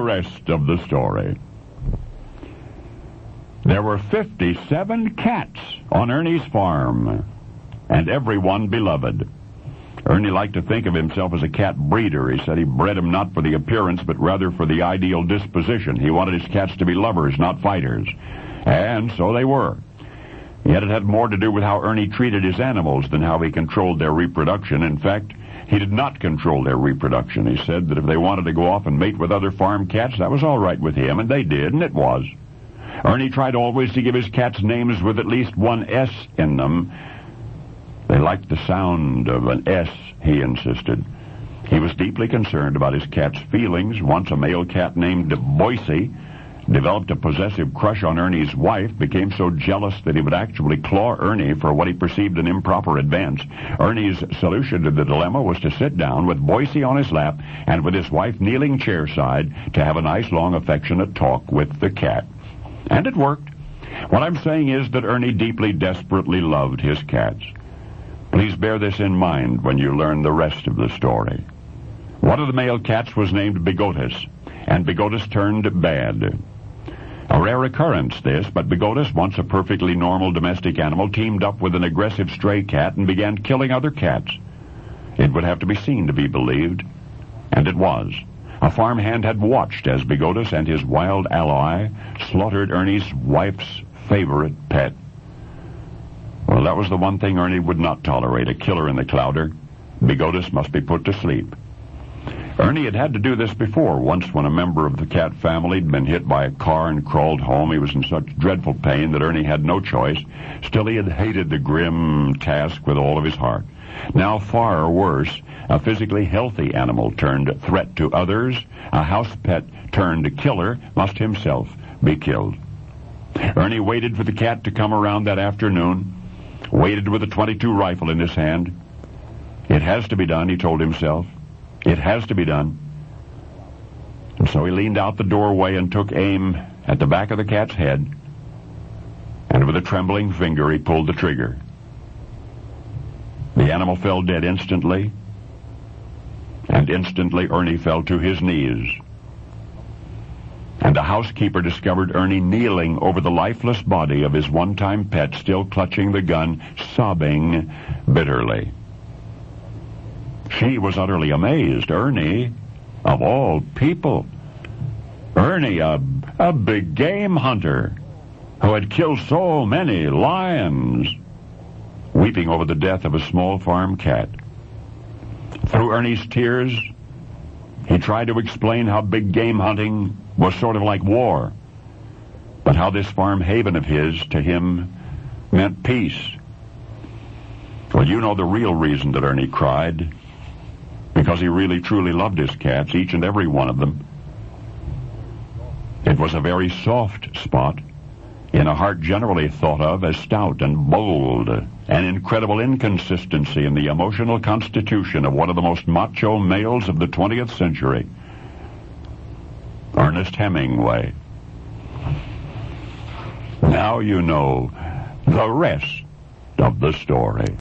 rest of the story. There were 57 cats on Ernie's farm, and every one beloved. Ernie liked to think of himself as a cat breeder. He said he bred them not for the appearance, but rather for the ideal disposition. He wanted his cats to be lovers, not fighters. And so they were. Yet it had more to do with how Ernie treated his animals than how he controlled their reproduction. In fact, he did not control their reproduction. He said that if they wanted to go off and mate with other farm cats, that was all right with him, and they did, and it was. Ernie tried always to give his cats names with at least one S in them. They liked the sound of an S, he insisted. He was deeply concerned about his cat's feelings. Once a male cat named Boise developed a possessive crush on Ernie's wife, became so jealous that he would actually claw Ernie for what he perceived an improper advance. Ernie's solution to the dilemma was to sit down with Boise on his lap and with his wife kneeling chairside to have a nice, long, affectionate talk with the cat. And it worked. What I'm saying is that Ernie deeply, desperately loved his cats. Please bear this in mind when you learn the rest of the story. One of the male cats was named Bigotus, and Bigotus turned bad. A rare occurrence, this, but Bigotus, once a perfectly normal domestic animal, teamed up with an aggressive stray cat and began killing other cats. It would have to be seen to be believed, and it was. A farmhand had watched as Bigotus and his wild ally slaughtered Ernie's wife's favorite pet. Well, that was the one thing Ernie would not tolerate, a killer in the clouder. Bigotus must be put to sleep. Ernie had had to do this before. Once when a member of the cat family had been hit by a car and crawled home, he was in such dreadful pain that Ernie had no choice. Still, he had hated the grim task with all of his heart. Now, far worse, a physically healthy animal turned threat to others, a house pet turned killer, must himself be killed. Ernie waited for the cat to come around that afternoon, waited with a .22 rifle in his hand. It has to be done, he told himself. It has to be done. And so he leaned out the doorway and took aim at the back of the cat's head, and with a trembling finger he pulled the trigger. The animal fell dead instantly, and instantly Ernie fell to his knees. And the housekeeper discovered Ernie kneeling over the lifeless body of his one-time pet, still clutching the gun, sobbing bitterly. She was utterly amazed. Ernie, of all people. Ernie, a big game hunter who had killed so many lions, weeping over the death of a small farm cat. Through Ernie's tears, he tried to explain how big game hunting was sort of like war, but how this farm haven of his, to him, meant peace. Well, you know the real reason that Ernie cried. Because he really, truly loved his cats, each and every one of them. It was a very soft spot in a heart generally thought of as stout and bold, an incredible inconsistency in the emotional constitution of one of the most macho males of the 20th century, Ernest Hemingway. Now you know the rest of the story.